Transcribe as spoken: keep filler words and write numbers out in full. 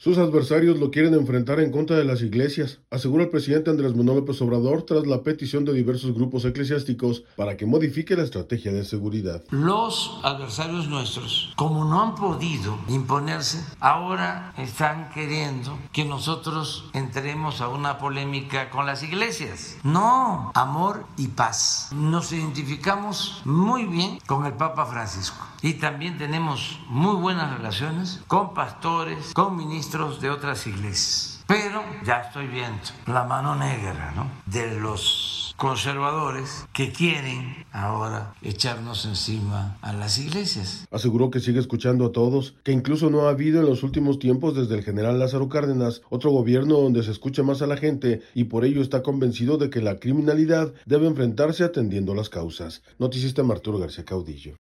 Sus adversarios lo quieren enfrentar en contra de las iglesias, asegura el presidente Andrés Manuel López Obrador tras la petición de diversos grupos eclesiásticos para que modifique la estrategia de seguridad. Los adversarios nuestros, como no han podido imponerse, ahora están queriendo que nosotros entremos a una polémica con las iglesias. No, amor y paz. Nos identificamos muy bien con el Papa Francisco y también tenemos muy buenas relaciones con pastores, con ministros de otras iglesias. Pero ya estoy viendo la mano negra, ¿no?, de los conservadores que quieren ahora echarnos encima a las iglesias. Aseguró que sigue escuchando a todos, que incluso no ha habido en los últimos tiempos desde el general Lázaro Cárdenas otro gobierno donde se escuche más a la gente y por ello está convencido de que la criminalidad debe enfrentarse atendiendo las causas. Noticista Arturo García Caudillo.